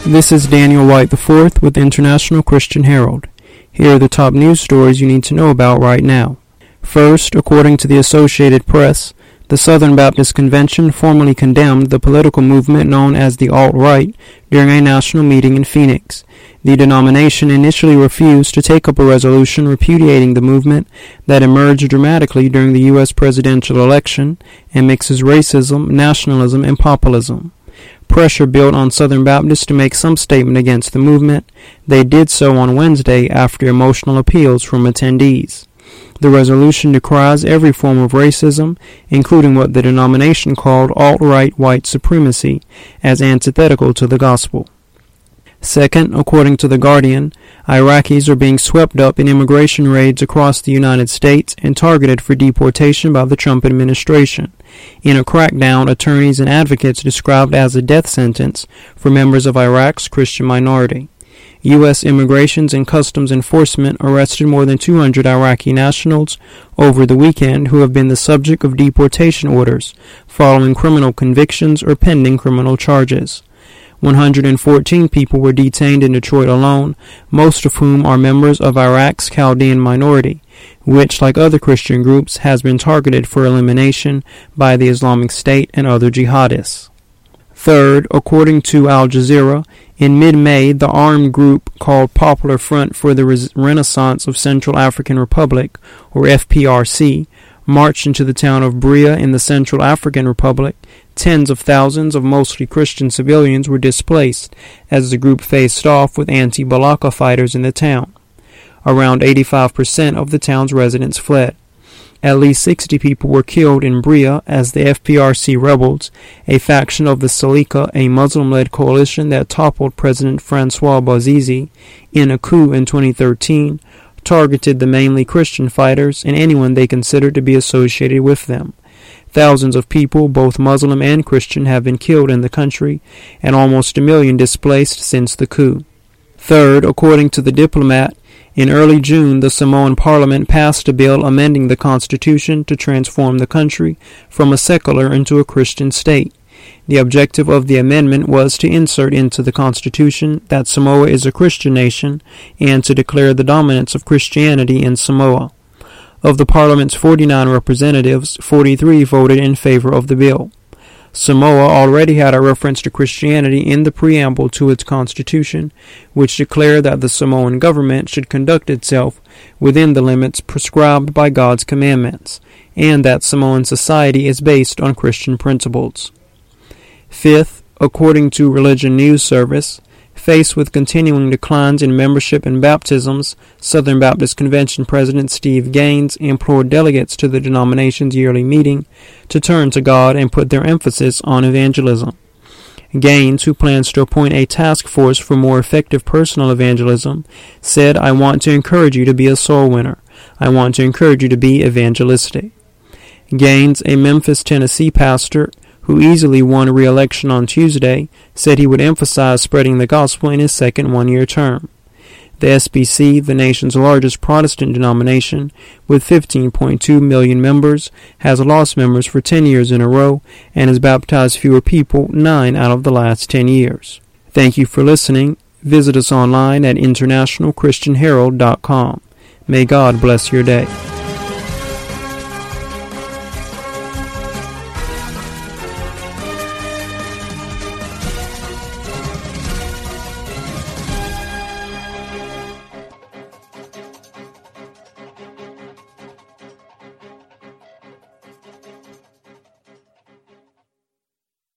This is Daniel White IV with International Christian Herald. Here are the top news stories you need to know about right now. First, according to the Associated Press, the Southern Baptist Convention formally condemned the political movement known as the alt-right during a national meeting in Phoenix. The denomination initially refused to take up a resolution repudiating the movement that emerged dramatically during the U.S. presidential election and mixes racism, nationalism, and populism. Pressure built on Southern Baptists to make some statement against the movement. They did so on Wednesday after emotional appeals from attendees. The resolution decries every form of racism, including what the denomination called alt-right white supremacy, as antithetical to the gospel. Second, according to The Guardian, Iraqis are being swept up in immigration raids across the United States and targeted for deportation by the Trump administration. In a crackdown, attorneys and advocates described as a death sentence for members of Iraq's Christian minority. U.S. Immigration and Customs Enforcement arrested more than 200 Iraqi nationals over the weekend who have been the subject of deportation orders following criminal convictions or pending criminal charges. 114 people were detained in Detroit alone, most of whom are members of Iraq's Chaldean minority, which, like other Christian groups, has been targeted for elimination by the Islamic State and other jihadists. Third, according to Al Jazeera, in mid-May, the armed group called Popular Front for the Renaissance of Central African Republic, or FPRC, marched into the town of Bria in the Central African Republic. Tens of thousands of mostly Christian civilians were displaced as the group faced off with anti-Balaka fighters in the town. Around 85% of the town's residents fled. At least 60 people were killed in Bria as the FPRC rebels, a faction of the Salika, a Muslim-led coalition that toppled President Francois Bozize in a coup in 2013, targeted the mainly Christian fighters and anyone they considered to be associated with them. Thousands of people, both Muslim and Christian, have been killed in the country, and almost 1 million displaced since the coup. Third, according to The Diplomat, in early June, the Samoan Parliament passed a bill amending the Constitution to transform the country from a secular into a Christian state. The objective of the amendment was to insert into the Constitution that Samoa is a Christian nation and to declare the dominance of Christianity in Samoa. Of the Parliament's 49 representatives, 43 voted in favor of the bill. Samoa already had a reference to Christianity in the preamble to its constitution, which declared that the Samoan government should conduct itself within the limits prescribed by God's commandments, and that Samoan society is based on Christian principles. Fifth, according to Religion News Service, faced with continuing declines in membership and baptisms, Southern Baptist Convention President Steve Gaines implored delegates to the denomination's yearly meeting to turn to God and put their emphasis on evangelism. Gaines, who plans to appoint a task force for more effective personal evangelism, said, "I want to encourage you to be a soul winner. I want to encourage you to be evangelistic." Gaines, a Memphis, Tennessee pastor, who easily won re-election on Tuesday, said he would emphasize spreading the gospel in his second one-year term. The SBC, the nation's largest Protestant denomination, with 15.2 million members, has lost members for 10 years in a row and has baptized fewer people 9 out of the last 10 years. Thank you for listening. Visit us online at internationalchristianherald.com. May God bless your day.